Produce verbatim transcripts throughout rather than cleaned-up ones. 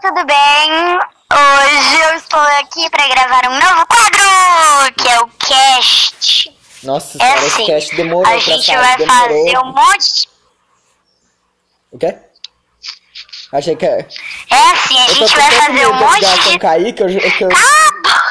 tudo bem? Hoje eu estou aqui para gravar um novo quadro, que é o Cast. Nossa é senhora, assim, esse cast demorou a gente pra vai demorou. fazer um monte de... O quê? Achei que... É assim, a eu gente vai fazer um monte de... Com Kaique, eu, eu... Ah,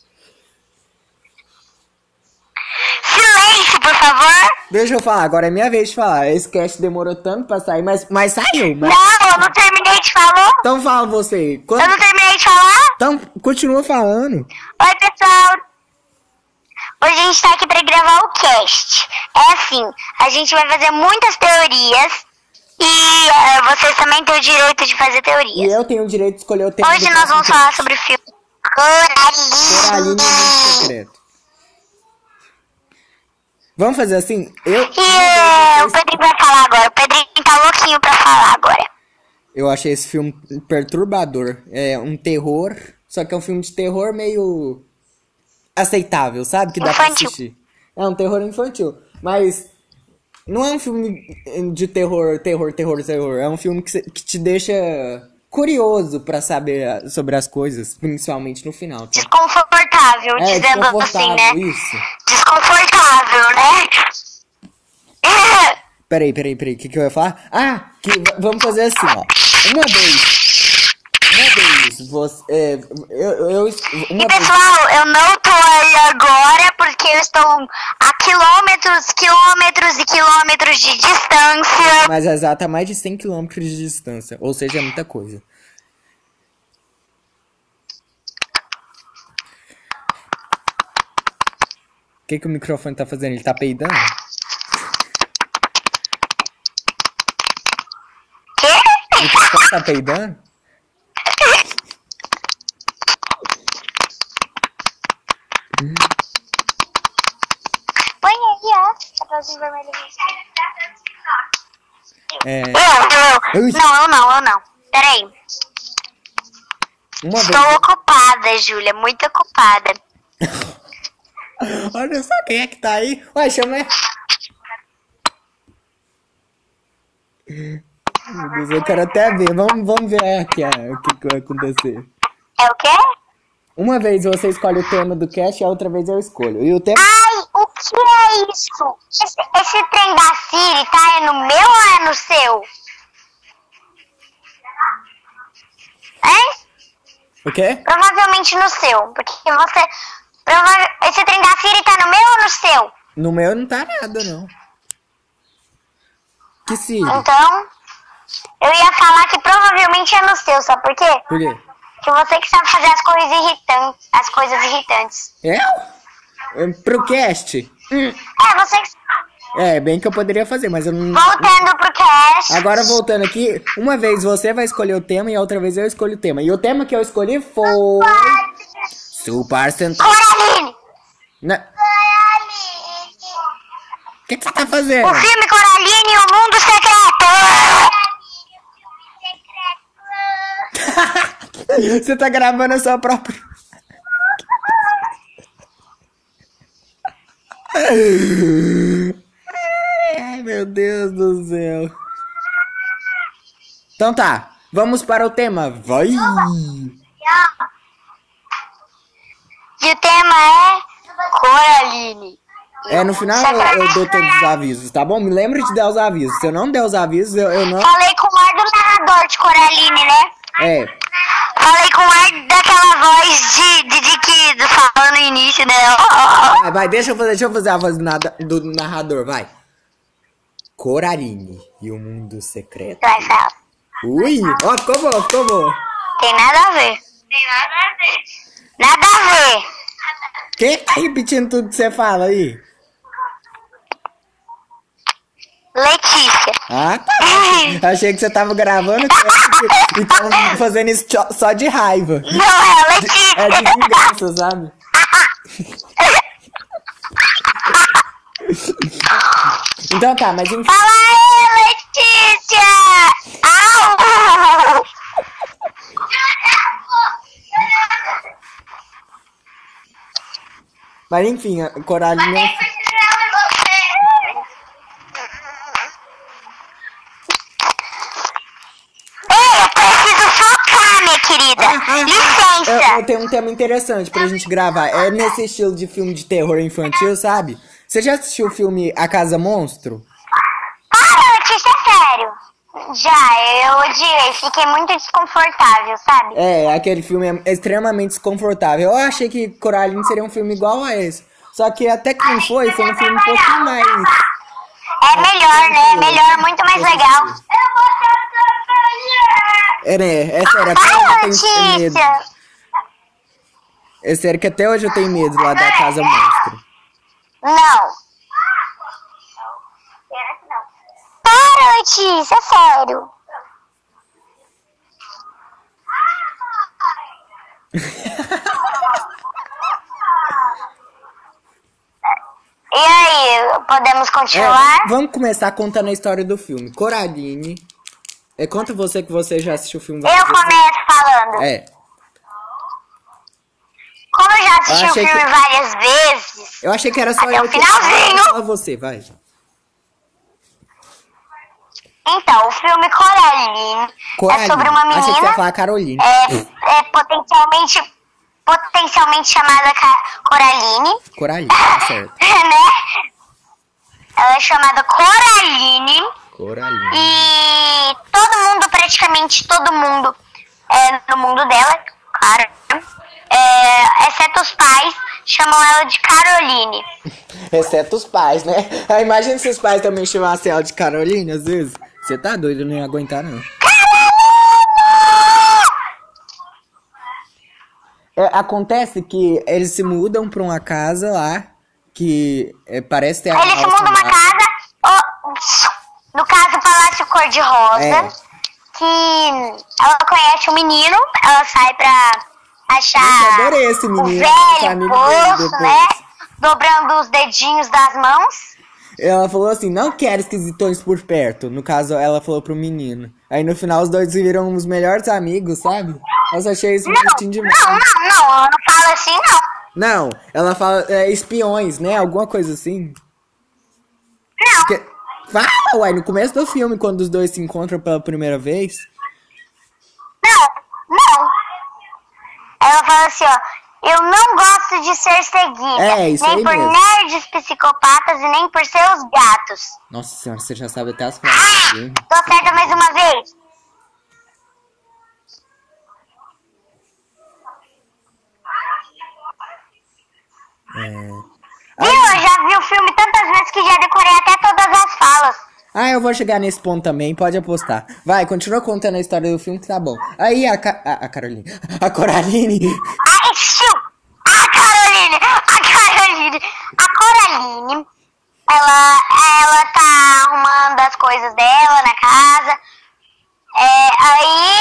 silêncio, por favor. Deixa eu falar, agora é minha vez de falar. Esse cast demorou tanto pra sair, mas, mas saiu. Mas... Não, eu não terminei de falar. Então fala você. Quando... Eu não terminei de falar. Então continua falando. Oi, pessoal. Hoje a gente tá aqui pra gravar o cast. É assim, a gente vai fazer muitas teorias e uh, vocês também têm o direito de fazer E teorias. eu tenho o direito de escolher o tema. Hoje nós vamos falar sobre o filme Coraline. Coraline no Mundo Secreto. Vamos fazer assim? Eu, E uh, o Pedrinho vai falar agora. O Pedrinho tá louquinho pra falar agora. eu achei esse filme perturbador. É um terror, só que é um filme de terror meio aceitável, sabe? Que dá Infantil. pra assistir. É um terror infantil, mas não é um filme de terror, terror, terror, terror. É um filme que, cê, que te deixa curioso pra saber sobre as coisas, principalmente no final. Tá? Desconfortável, É, dizendo assim, né? isso. Desconfortável, né? Peraí, peraí, peraí, o que, que eu ia falar? Ah, que v- vamos fazer assim, ó. Uma vez, uma vez, você, é, eu, eu, uma E vez, pessoal, eu não tô aí agora porque eu estou a quilômetros, quilômetros e quilômetros de distância. mais exata, a mais de cem quilômetros de distância, ou seja, é muita coisa. O que que o microfone tá fazendo? Ele tá peidando? Quê? O microfone tá peidando? Põe aí, ó. Chapeuzinho vermelho. É, Eu, eu. Ui. Não, eu não, eu não. Peraí. uma Estou vez, ocupada, Júlia, muito ocupada. olha só quem é que tá aí. Ué, chama aí. Meu Deus, eu quero até ver. Vamos, vamos ver aqui ó, o que, que vai acontecer. É o quê? Uma vez você escolhe o tema do cast e a outra vez eu escolho. E o tema... Ai, o que é isso? Esse, esse trem da Siri tá é no meu ou é no seu? Hein? O quê? Provavelmente no seu, porque você... Prova... Esse trem da Siri tá no meu ou no seu? No meu não tá nada, não. Que Siri? Então, eu ia falar que provavelmente é no seu, sabe por quê? Por quê? Que você que sabe fazer as coisas irritantes, as coisas irritantes. Eu? É, pro cast? É, você que... É, bem que eu poderia fazer, mas eu não... Voltando pro cast. Agora voltando aqui, uma vez você vai escolher o tema e a outra vez eu escolho o tema. E o tema que eu escolhi foi... Super Sentai... Coraline! Na... O que, que você tá fazendo? O filme Coraline e o Mundo Secreto! Você tá gravando a sua própria... Ai, meu Deus do céu. Então tá, vamos para o tema. Vai! E o tema é Coraline. É, no final eu, eu dou todos os avisos, tá bom? Me lembre de dar os avisos. Se eu não der os avisos, eu, eu não... Falei com o ar do narrador de Coraline, né? É, Falei com o ar daquela voz de, de, de que falando no início, né? vai, vai, deixa eu fazer, deixa eu fazer a voz do, nada, do narrador, vai. Coraline e o Mundo Secreto. Vai falar. Ui, ó, ficou bom, ficou bom. Tem nada a ver. Tem nada a ver. Nada a ver. Quem tá repetindo tudo que você fala aí? Letícia. Ah, tá. Achei que você tava gravando e tava fazendo isso só- só de raiva. Não, é a Letícia. É de vingança, sabe? Então tá, mas enfim. Fala aí, Letícia. Au. Mas enfim, a Coraline é... querida. Ah, ah, Licença. eu, eu tenho um tema interessante pra gente gravar. É nesse estilo de filme de terror infantil, sabe? Você já assistiu o filme A Casa Monstro? Para, Letícia, é sério. Já, eu odiei. Fiquei muito desconfortável, sabe? É, aquele filme é extremamente desconfortável. Eu achei que Coraline seria um filme igual a esse. Só que até que não foi, foi um filme um pouquinho mais... É melhor, né? Melhor, muito mais legal. É, né? É sério, até hoje Para, eu tenho medo. Letícia. É sério que até hoje eu tenho medo lá da Casa Monstro. Não. Para, Letícia, é sério. E aí, podemos continuar? É, vamos começar contando a história do filme. Coraline. É, conta você que você já assistiu o filme. Eu começo falando. É. Como eu já assisti Eu o achei filme que- várias vezes, Eu achei que era só Até eu o que- finalzinho. Fala você, vai. então, o filme Coraline, Coraline. é sobre uma Achei que você ia menina falar Caroline. é, é potencialmente, potencialmente chamada Ca- Coraline, Coraline, tá certo. né? Ela é chamada Coraline Coraline. e todo mundo, praticamente todo mundo, é, no mundo dela, claro, é, exceto os pais, chamam ela de Caroline. Exceto os pais, né? Ah, imagina se os pais também chamassem ela de Caroline, às vezes. Você tá doido, eu não ia aguentar, não. É, acontece que eles se mudam pra uma casa lá, que é, parece ter... a Ele se mal muda uma assombrada. casa, ó, no caso Palácio Cor-de-Rosa, É. que ela conhece um menino, ela sai pra achar Eu adorei esse o menino, esse velho amigo dele poço, depois. né? Dobrando os dedinhos das mãos. Ela falou assim, não quero esquisitões por perto. No caso, ela falou pro menino. Aí no final os dois viram os melhores amigos, sabe? Eu só achei isso Não, bonitinho demais. não, não, não, ela não fala assim, não. Não, ela fala é, espiões, né? Alguma coisa assim. Não, Que... Fala, uai, no começo do filme, quando os dois se encontram pela primeira vez. não, não. Ela fala assim, ó, eu não gosto de ser seguida, É, isso nem aí por mesmo. nerds psicopatas e nem por seus gatos. Nossa senhora, você já sabe até as frases do filme. Tô certa mais uma vez. É... Viu? Eu já vi o filme tantas vezes que já decorei até todas as falas. Ah, eu vou chegar nesse ponto também, pode apostar. Vai, continua contando a história do filme que tá bom. Aí a, Ca... a, a Caroline. A Coraline. Ai, xiu! A Caroline! A Caroline! A Coraline, ela, ela tá arrumando as coisas dela na casa. É, aí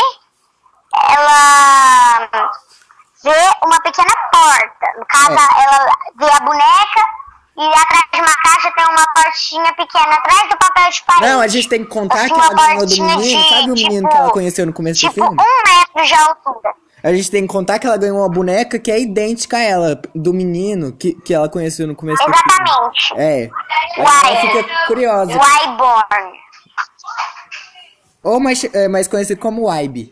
ela vê uma pequena porta. No caso, É. ela vê a boneca e atrás de uma caixa tem uma portinha pequena atrás do papel de parede. Não, a gente tem que contar Assim, que ela uma ganhou do portinha menino. de, Sabe o menino tipo, que ela conheceu no começo do Tipo, filme? um metro de altura. A gente tem que contar que ela ganhou uma boneca que é idêntica a ela, do menino que, que ela conheceu no começo do filme. Exatamente. É. Aí Uai. ela fica curiosa. Wyborn. Ou mais, é, mais conhecido como Wybe.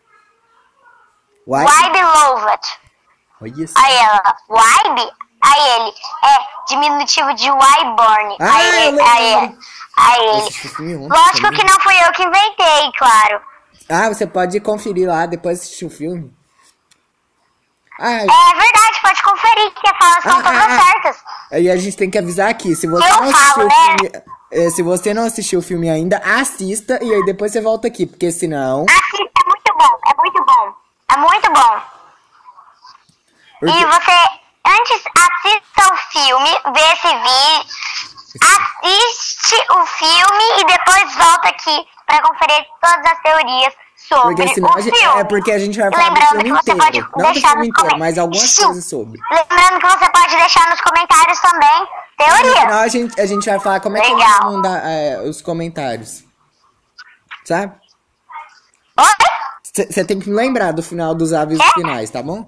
Wybe? Wybe Lovat. Olha isso. Aí ela, Wybe? Aí ele, é diminutivo de Wyborn. Ah, aí, eu ele, lembro. aí, aí Eu ele. assisti o filme ontem Lógico também. que não fui eu que inventei, claro. Ah, você pode conferir lá, depois assistir o filme. Ah, É verdade, pode conferir que as falas estão Ah, todas ah, ah. certas. aí a gente tem que avisar aqui, se você Eu não assistiu falo, o né? filme, é, se você não assistiu o filme ainda, assista e aí depois você volta aqui, porque senão... Assista, é muito bom, é muito bom. É muito bom. Porque- E você, antes, assista o filme, vê esse vídeo, assiste o filme e depois volta aqui pra conferir todas as teorias sobre Porque senão o a gente, filme. é porque a gente vai E falar do lembrando filme que você inteiro. pode Não do deixar filme nos inteiro, comen- mas algumas Sim. coisas sobre. Lembrando que você pode deixar nos comentários também No teorias. final a gente, a gente vai falar como é que Legal. eles vão mandar é, os comentários. Sabe? Oi? Você tem que me lembrar do final dos avisos É? finais, tá bom?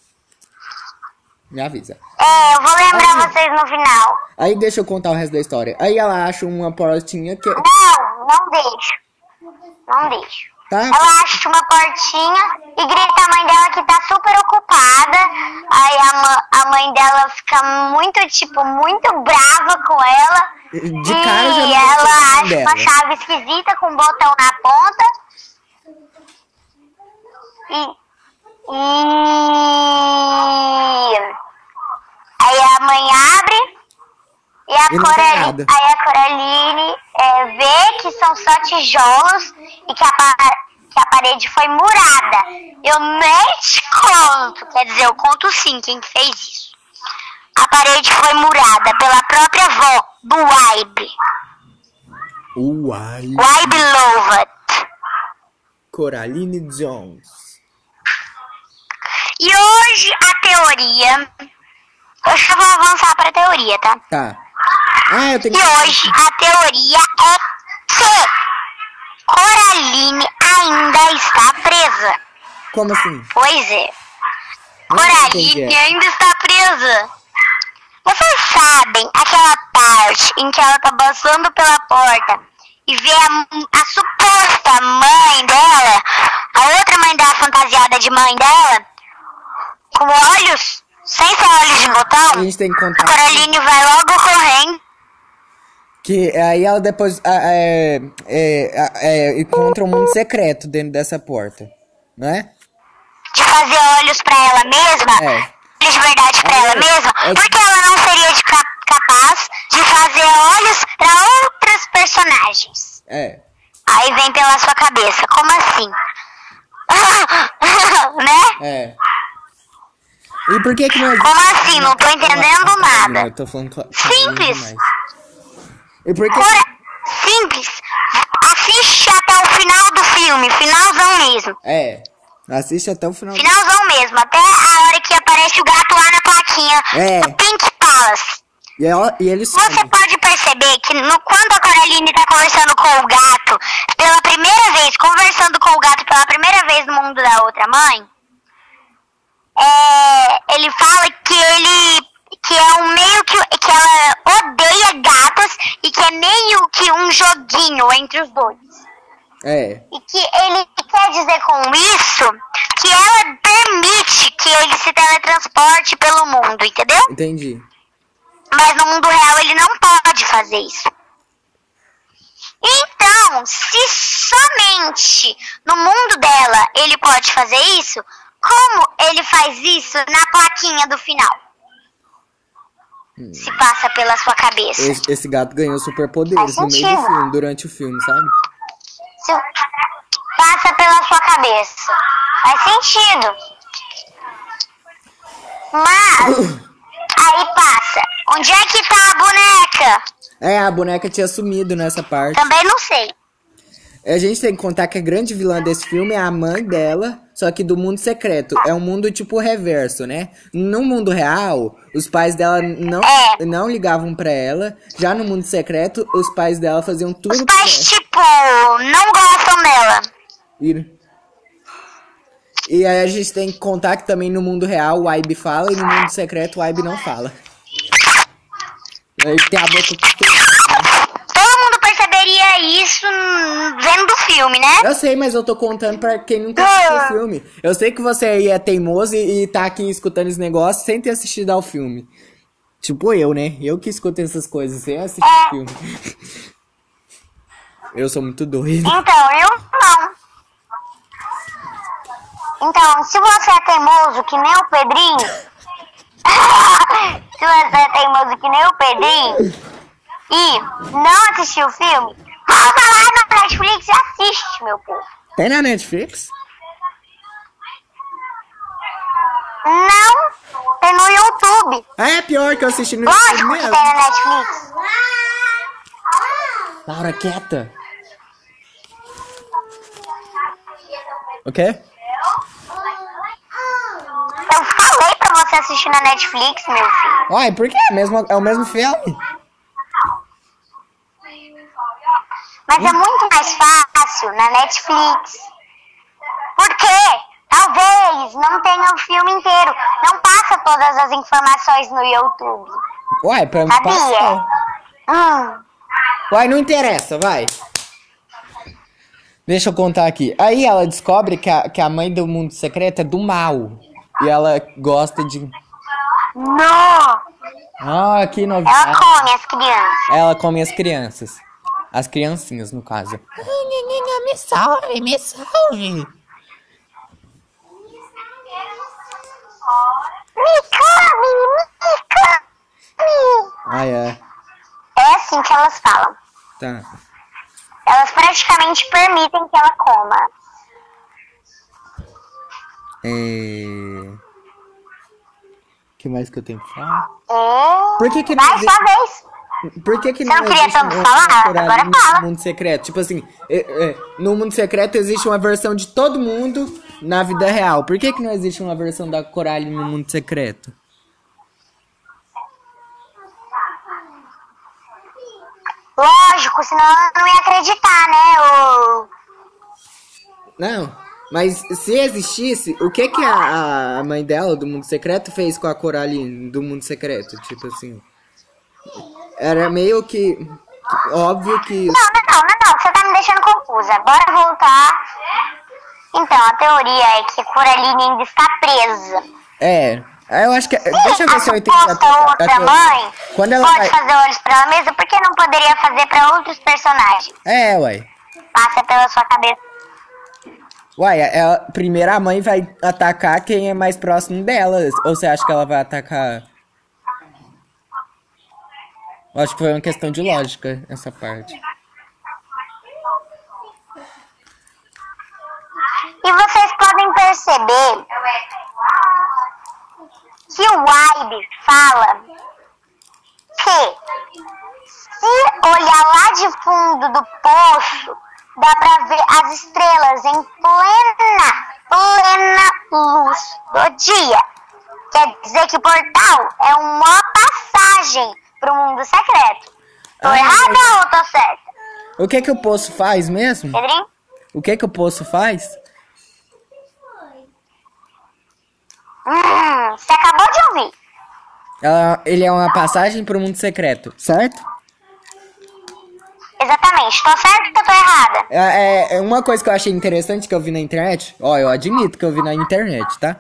Me avisa. É, eu vou lembrar Ah. vocês no final. Aí deixa eu contar o resto da história. Aí ela acha uma portinha que... Não, não deixo. Não deixo. Tá? Ela acha uma portinha e grita a mãe dela que tá super ocupada. Aí a, ma- a mãe dela fica muito, tipo, muito brava com ela. De cara já E não ela gostei da mãe acha dela. uma chave esquisita com um botão na ponta. E, e aí a mãe abre e a E não tem Coraline, nada. aí a Coraline é, vê que são só tijolos e que a, pa- que a parede foi murada. Eu nem te conto, quer dizer, eu conto sim quem que fez isso. A parede foi murada pela própria avó do Wybe, Uai. Wybe Lovat. Coraline Jones. E hoje a teoria. Eu já vou avançar para a teoria, tá? Tá. Ah, eu tenho E que... hoje a teoria é que Coraline ainda está presa. Como assim? Pois é. Não entendi. Coraline ainda está presa. Vocês sabem aquela parte em que ela tá passando pela porta e vê a, a suposta mãe dela, a outra mãe dela fantasiada de mãe dela, com olhos, sem ser olhos de A botão? gente tem que A contar Coraline vai logo correndo. que aí ela depois ah, é, é, é, encontra um mundo secreto dentro dessa porta, não é? De fazer olhos pra ela mesma, É. olhos de verdade pra É, ela mesma, é- porque ela não seria de cap- capaz de fazer olhos pra outras personagens. É. Aí vem pela sua cabeça, como assim? Né? É. E por que que não existe... Como assim? Não tô entendendo nada. Eu tô falando com- Simples. demais. E por que... Cora- Simples. Assiste até o final do filme, finalzão mesmo. É. Assiste até o final. Finalzão mesmo, até a hora que aparece o gato lá na plaquinha É. do Pink Palace. E, ela, e ele Você some. pode perceber que no, quando a Coraline tá conversando com o gato pela primeira vez, conversando com o gato pela primeira vez no mundo da outra mãe, é, ele fala que ele que é um meio que, que ela odeia gatos e que é meio que um joguinho entre os dois. É. E que ele quer dizer com isso que ela permite que ele se teletransporte pelo mundo, entendeu? Entendi. Mas no mundo real ele não pode fazer isso. Então, se somente no mundo dela ele pode fazer isso, como ele faz isso na plaquinha do final? Hum. Se passa pela sua cabeça. Esse, esse gato ganhou superpoderes Faz no meio do sentido. filme, durante o filme, sabe? Se passa pela sua cabeça. Faz sentido. Mas, aí passa. Onde é que tá a boneca? É, a boneca tinha sumido nessa parte. Também não sei. A gente tem que contar que a grande vilã desse filme é a mãe dela, só que do mundo secreto. É um mundo tipo reverso, né? No mundo real, os pais dela não, É. não ligavam pra ela. Já no mundo secreto, os pais dela faziam tudo Os pra pais, ela. tipo, não gostam dela. E, e aí a gente tem que contar que também no mundo real o Wybe fala e no mundo secreto o Wybe não fala. Aí tem a boca com... Todo mundo perceberia isso hum, vendo o filme, né? Eu sei, mas eu tô contando pra quem nunca assistiu o filme. Eu sei que você aí é teimoso e, e tá aqui escutando esse negócio sem ter assistido ao filme. Tipo eu, né? Eu que escuto essas coisas sem assistir o filme. Eu sou muito doido. Então, eu não. Então, se você é teimoso que nem o Pedrinho... se você é teimoso que nem o Pedrinho... e não assistiu o filme... volta lá na Netflix e assiste, meu povo. Tem na Netflix? Não, tem no YouTube. Ah, é pior que eu assisti no YouTube Lógico que mesmo. tem na Netflix. Laura, quieta. O quê? Eu falei pra você assistir na Netflix, meu filho. Uai, por quê? É, mesmo, é o mesmo filme? Mas é muito mais fácil na Netflix. Porque talvez não tenha o filme inteiro. Não passa todas as informações no YouTube. Uai, pra mim Sabia? passou. Hum. Uai, não interessa, vai. Deixa eu contar aqui. Aí ela descobre que a, que a mãe do mundo secreto é do mal. E ela gosta de... Não! Ah, que Ela novidade. come as crianças. Ela come as crianças. As criancinhas, no caso. Me salve, me salve. Me come, me come. Ah, é. É assim que elas falam. Tá. Elas praticamente permitem que ela coma. É... O que mais que eu tenho que falar? É... Por que que não Vai, existe- sua vez. Por que que Você não não queria existe tanto uma- falar? uma Coraline Agora fala. no mundo secreto? Tipo assim, é, é, no mundo secreto existe uma versão de todo mundo na vida real. Por que que não existe uma versão da Coraline no mundo secreto? Lógico, senão ela não ia acreditar, né? O... Não, mas se existisse, o que que a, a mãe dela do mundo secreto fez com a Coraline do mundo secreto? Tipo assim, era meio que óbvio que... Não, não, não, não, não, você tá me deixando confusa. Bora voltar. Então, a teoria é que Coraline ainda está presa. É, eu acho que... Deixa eu ver a se eu entendi a, suposta a, a outra teoria. mãe Quando ela pode vai... fazer olhos pra ela mesma, por que não poderia fazer pra outros personagens? É, uai. Passa pela sua cabeça. Uai, ela, primeiro a mãe vai atacar quem é mais próximo dela. Ou você acha que ela vai atacar... Eu acho que foi uma questão de lógica, essa parte. E vocês podem perceber que o Waibe fala que se olhar lá de fundo do poço, dá pra ver as estrelas em plena, plena luz do dia. Quer dizer que o portal é uma passagem pro mundo secreto. Tô Ah, errada ou tô certa? O que que o poço faz mesmo? Pedrinho? O que que o poço faz? Hum, você acabou de ouvir. Ela, ele é uma passagem pro mundo secreto, certo? Exatamente. Tô certa ou tô errada? É, é- é uma coisa que eu achei interessante que eu vi na internet. Ó, eu admito que eu vi na internet, tá?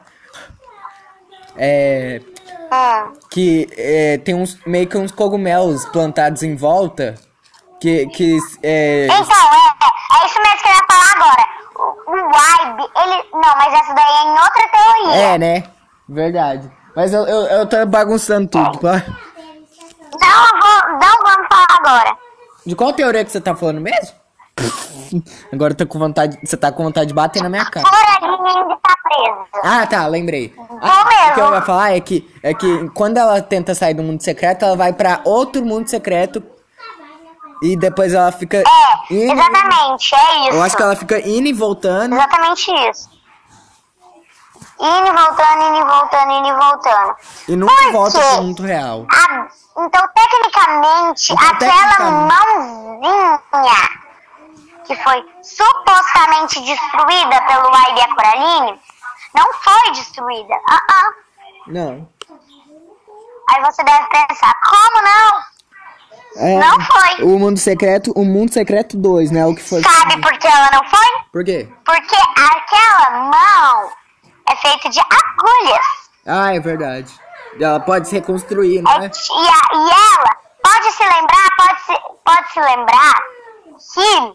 É... Hum. Que é, tem uns meio que uns cogumelos plantados em volta. Que... que é, Então, é, é isso mesmo que eu ia falar agora. O, o Waibe, ele... Não, mas essa daí é em outra teoria. é, né? Verdade. Mas eu, eu, eu tô bagunçando tudo, tá? Não, eu vou, não vamos falar agora. De qual teoria que você tá falando mesmo? Agora eu tô com vontade. Você tá com vontade de bater na minha cara. Coraline ainda tá presa. Ah, tá, lembrei. Vou Ah, o mesmo. que eu ia falar é que, é que quando ela tenta sair do mundo secreto, ela vai pra outro mundo secreto. E depois ela fica. É, indo- exatamente, é isso. Eu acho que ela fica indo e voltando. Exatamente isso. Indo e voltando, indo e voltando, indo e voltando. E nunca Por volta quê? pro mundo real. A- então, tecnicamente, Então, aquela tecnicamente- mãozinha que foi supostamente destruída pelo Waibe e a Coraline, não foi destruída. Ah, ah. Não. Aí você deve pensar, como não? É, Não foi. O mundo secreto, o mundo secreto dois, né? O que foi. Sabe por que ela não foi? Por quê? Porque aquela mão é feita de agulhas. Ah, é verdade. Ela pode se reconstruir, É, né? e, a- e ela pode se lembrar, pode se, pode se lembrar que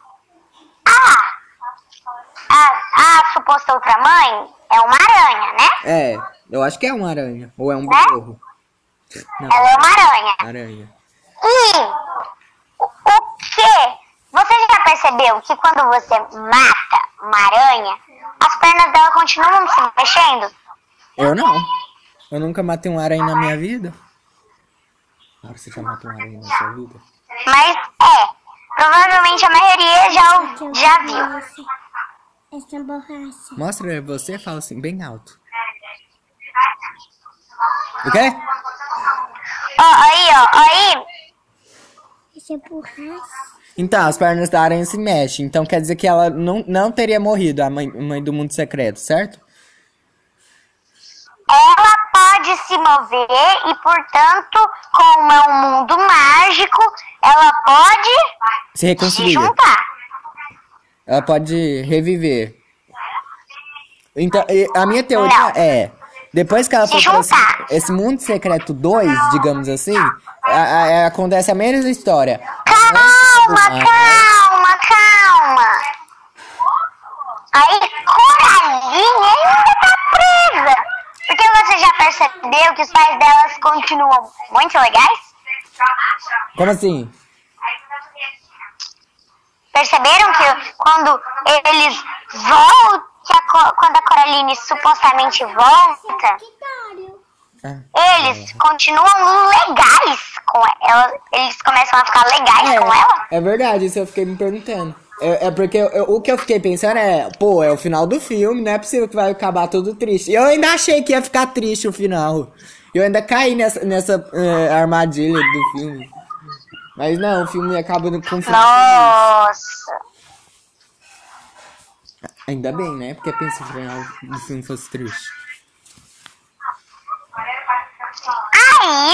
a, a, a suposta outra mãe é uma aranha, né? É, eu acho que é uma aranha. Ou é um Né? besouro. Não, Ela é uma aranha. aranha. E o, o que? Você já percebeu que quando você mata uma aranha, as pernas dela continuam se mexendo? Eu não. Eu nunca matei um aranha na minha vida. Claro, você já matou um aranha na sua vida? Mas é, provavelmente a maioria já, já viu. Essa borracha. Mostra você, fala assim, bem alto. O quê? Ó, aí, ó, aí. Essa borracha. Então, as pernas da aranha se mexem. Então quer dizer que ela não, não teria morrido, a mãe, mãe do mundo secreto, certo? Ela pode se mover e, portanto, como é um mundo mágico, ela pode Se se reconstruir. juntar. Ela pode reviver. Então, e a minha teoria Não. é... Depois que ela Se for pra esse, juntar. esse Mundo Secreto dois, digamos assim, a- a- acontece a mesma história. Calma, calma, calma. Aí Coraline ainda tá presa. Porque você já percebeu que os pais delas continuam muito legais? Como assim? Perceberam que quando eles voltam, que a Co- quando a Coraline supostamente volta, Ah. eles continuam legais com ela. Eles começam a ficar legais com ela? É, é verdade, isso eu fiquei me perguntando. É, é porque eu- eu- o que eu fiquei pensando é, pô, é o final do filme, não é possível que vai acabar tudo triste. E eu ainda achei que ia ficar triste o final. Eu ainda caí nessa, nessa é, armadilha do filme. Mas não, o filme acaba no- com um final feliz. Nossa. Ainda bem, né? Porque pensa se o final do filme fosse triste. Aí,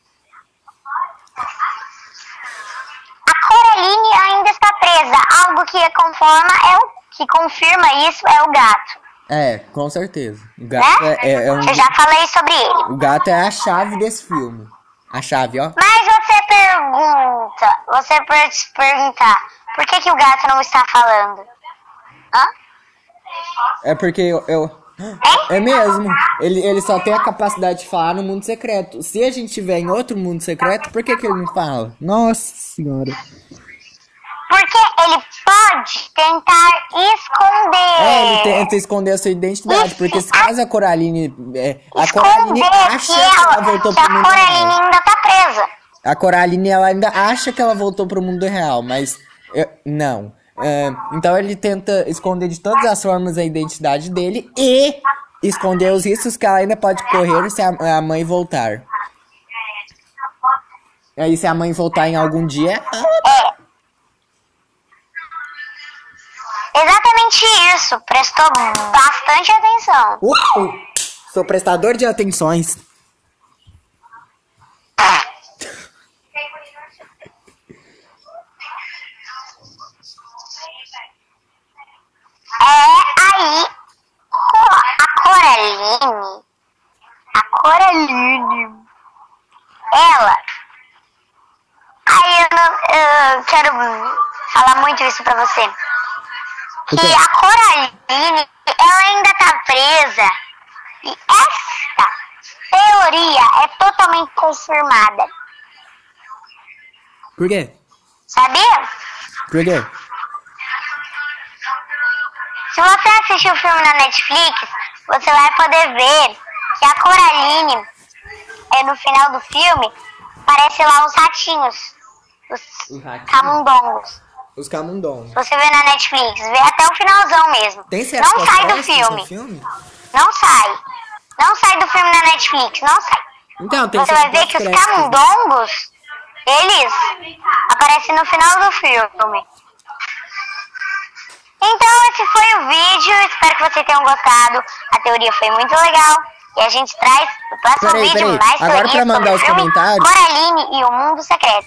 a Coraline ainda está presa. Algo que conforma é o que confirma isso é o gato, É, com certeza. O gato né? é, é, é um, Eu já falei sobre ele. o gato é a chave desse filme. A chave, ó. Mas você pergunta, você pode se perguntar, por que que o gato não está falando? Hã? É porque eu... eu- É mesmo. Ele, ele só tem a capacidade de falar no mundo secreto. Se a gente tiver em outro mundo secreto, por que que ele não fala? Nossa senhora. Porque ele pode tentar esconder. É, ele tenta esconder a sua identidade. Porque se caso a Coraline... É, a Coraline Esconder acha que, que ela, ela voltou que a pro mundo Coraline real. ainda tá presa. A Coraline, ela ainda acha que ela voltou pro mundo real, mas eu- não. É, então ele tenta esconder de todas as formas a identidade dele e esconder os riscos que ela ainda pode correr se a, a mãe voltar. Aí se a mãe voltar em algum dia... É. Exatamente isso. Prestou bastante atenção. Uh, sou prestador de atenções. É aí co- a Coraline, a Coraline, ela, aí eu, não, eu quero falar muito isso pra você, que quê? a Coraline, ela ainda tá presa e essa teoria é totalmente confirmada, Por quê? sabia? Por quê? Se você assistir o filme na Netflix, você vai poder ver que a Coraline, é, no final do filme, aparece lá os ratinhos, os Os ratinhos? camundongos. Os camundongos. Você vê na Netflix, vê até o finalzão mesmo. Tem cenas Não sai do pós-créditos filme. no filme? Não sai. Não sai do filme na Netflix, não sai. Então, tem Você cenas vai ver que os pós-créditos. camundongos, eles aparecem no final do filme. Então esse foi o vídeo, espero que vocês tenham gostado. A teoria foi muito legal. E a gente traz no próximo Peraí, vídeo peraí. mais Agora teorias pra mandar sobre os o filme comentários. Coraline e o Mundo Secreto.